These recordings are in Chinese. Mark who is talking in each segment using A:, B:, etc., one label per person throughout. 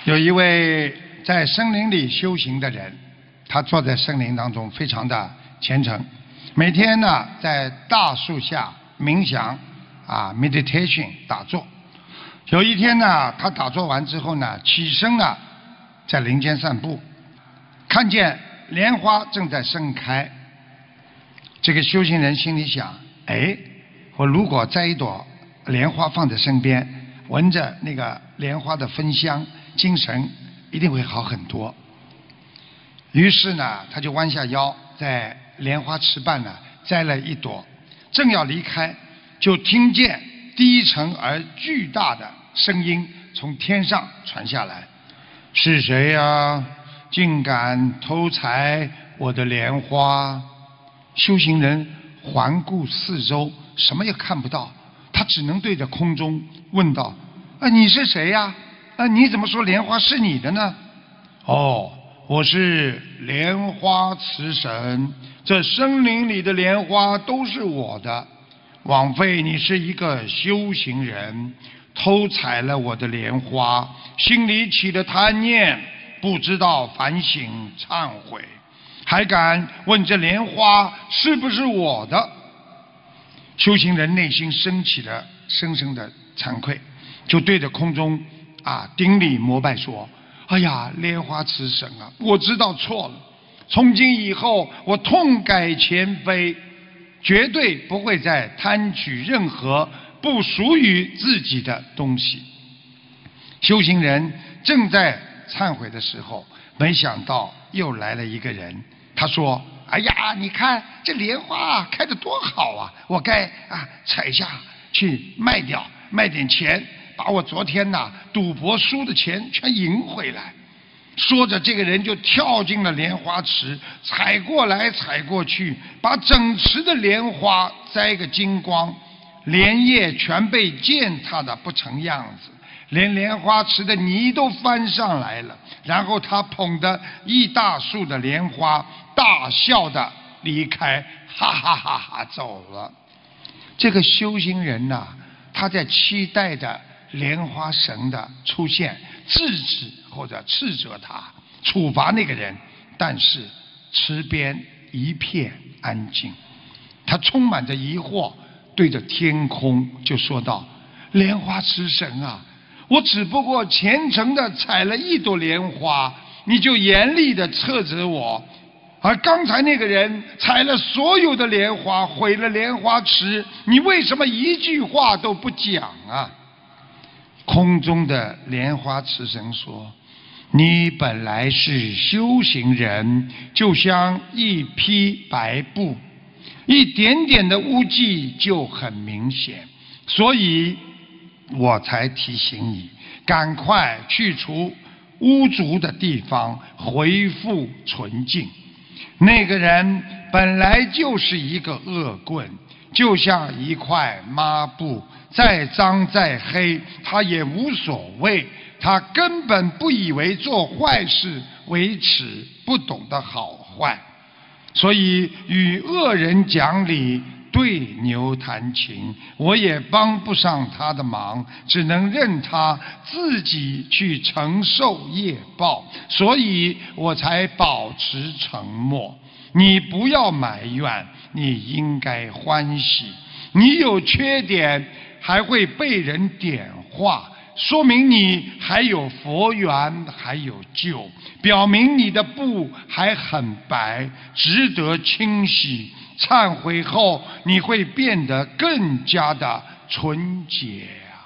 A: 有一位在森林里修行的人，他坐在森林当中，非常的虔诚，每天呢在大树下冥想meditation 打坐。有一天呢，他打坐完之后呢，起身呢在林间散步，看见莲花正在盛开。这个修行人心里想，我如果摘一朵莲花放在身边，闻着那个莲花的芬香，精神一定会好很多。于是呢，他就弯下腰，在莲花池畔呢摘了一朵，正要离开，就听见低沉而巨大的声音从天上传下来：“是谁呀？竟敢偷采我的莲花？”修行人环顾四周，什么也看不到，他只能对着空中问道：“你是谁呀？你怎么说莲花是你的呢？”“哦，我是莲花池神，这森林里的莲花都是我的。枉费你是一个修行人，偷采了我的莲花，心里起了贪念，不知道反省忏悔，还敢问这莲花是不是我的？”修行人内心升起了深深的惭愧，就对着空中顶礼膜拜说：“哎呀，莲花池神啊，我知道错了，从今以后我痛改前非，绝对不会再贪取任何不属于自己的东西。”修行人正在忏悔的时候，没想到又来了一个人。他说：“哎呀，你看这莲花开得多好啊，我该采下去卖掉，卖点钱，把我昨天赌博输的钱全赢回来。”说着，这个人就跳进了莲花池，采过来采过去，把整池的莲花摘个精光，莲叶全被践踏得不成样子，连莲花池的泥都翻上来了。然后他捧着一大束的莲花，大笑地离开，哈哈哈哈走了。这个修行人他在期待着莲花神的出现，制止或者斥责他，处罚那个人。但是池边一片安静，他充满着疑惑，对着天空就说道：“莲花池神啊，我只不过虔诚地采了一朵莲花，你就严厉地斥责我。而刚才那个人采了所有的莲花，毁了莲花池，你为什么一句话都不讲啊？”空中的莲花池神说：“你本来是修行人，就像一匹白布，一点点的污迹就很明显，所以我才提醒你，赶快去除污浊的地方，恢复纯净。那个人本来就是一个恶棍，就像一块抹布，再脏再黑他也无所谓，他根本不以为做坏事为耻，不懂得好坏，所以与恶人讲理，对牛弹琴，我也帮不上他的忙，只能任他自己去承受业报，所以我才保持沉默。你不要埋怨，你应该欢喜。你有缺点还会被人点化，说明你还有佛缘，还有救，表明你的布还很白，值得清洗。忏悔后你会变得更加的纯洁啊！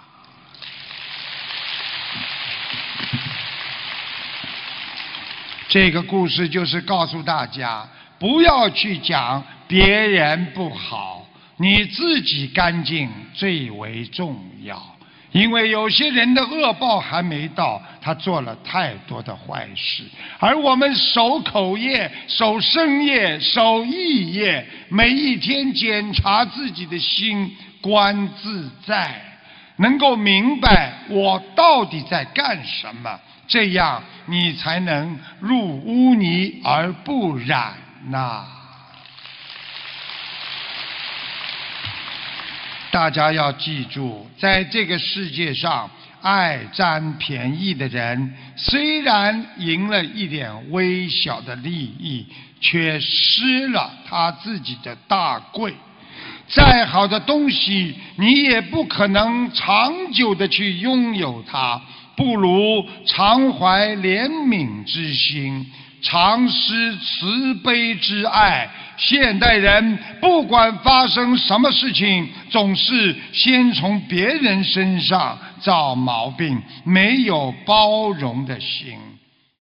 A: 这个故事就是告诉大家，不要去讲别人不好，你自己干净最为重要。因为有些人的恶报还没到，他做了太多的坏事，而我们守口业、守身业、守意业，每一天检查自己的心，观自在，能够明白我到底在干什么，这样你才能入污泥而不染呐。大家要记住，在这个世界上， 爱占便宜的人，虽然赢了一点微小的利益，却失了他自己的大贵。再好的东西，你也不可能长久的去拥有它，不如常怀怜悯之心，常施慈悲之爱。现代人不管发生什么事情，总是先从别人身上找毛病，没有包容的心。